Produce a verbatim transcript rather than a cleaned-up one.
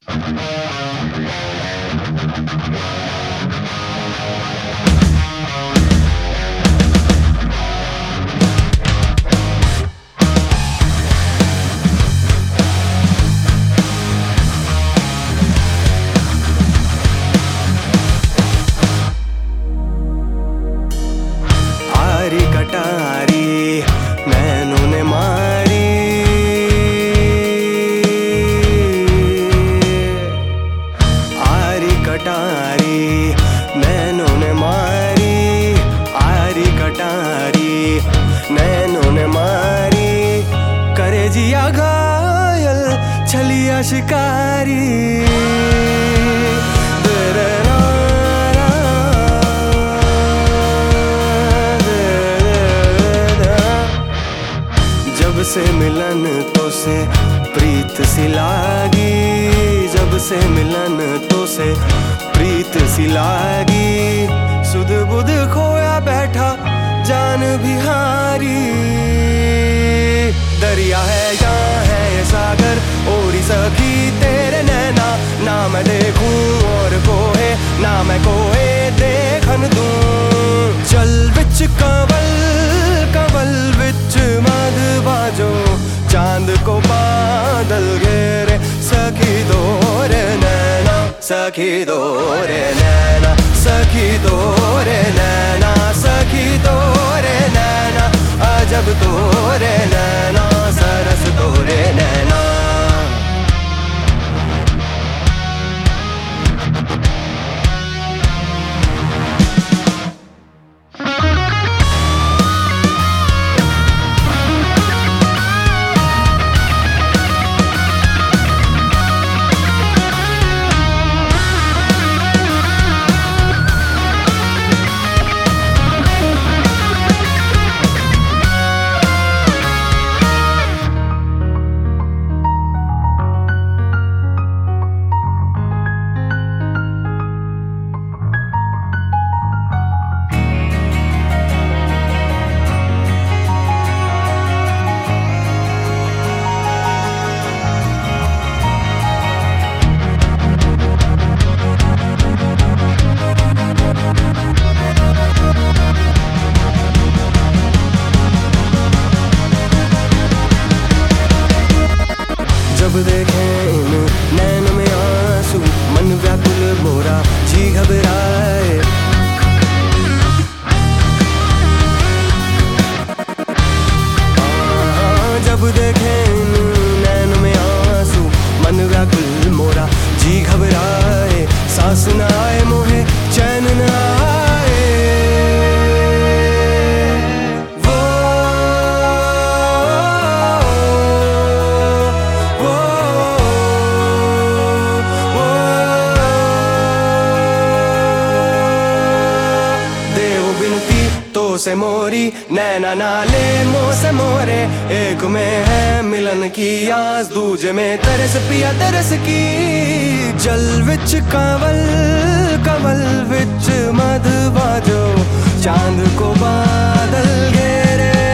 कटारी नैनों ने मारी, आरी कटारी नैनों ने मारी, आरी कटारी नैनों ने मारी, करे जिया घायल छलिया शिकारी। जब से मिलन तो से प्रीत सी लागी, जब से मिलन तो से प्रीत सी लागी, सुध बुध खोया बैठा जान बिहारी। दरिया है यहाँ है ये सागर ओरी सखी तेरे नैना, ना मैं देखूं और कोहे ना मैं कोहे देखन दूं। चल बिच कंवल कंवल बिच मध बाजो, चांद को बादल घेरे सखी दोरे नैना, सखी दोरे नैना, सखी दोरे नैना, सखी दोरे नैना, अजब तोरे नैना, सरस तोरे नैना। जब देखे इन नैन में आंसू मन व्याकुल मोरा जी घबराए। जब देखे इन नैन में आंसू मन व्याकुल मोरा जी घबराए, सांस न आए मोहे चैन न आए। तो से मोरी नैना नाले मोह से मोरे, एक में है मिलन की आस दूजे में तरस पिया तरस की। जल विच कंवल कंवल विच मध बाजो, चांद को बादल घेरे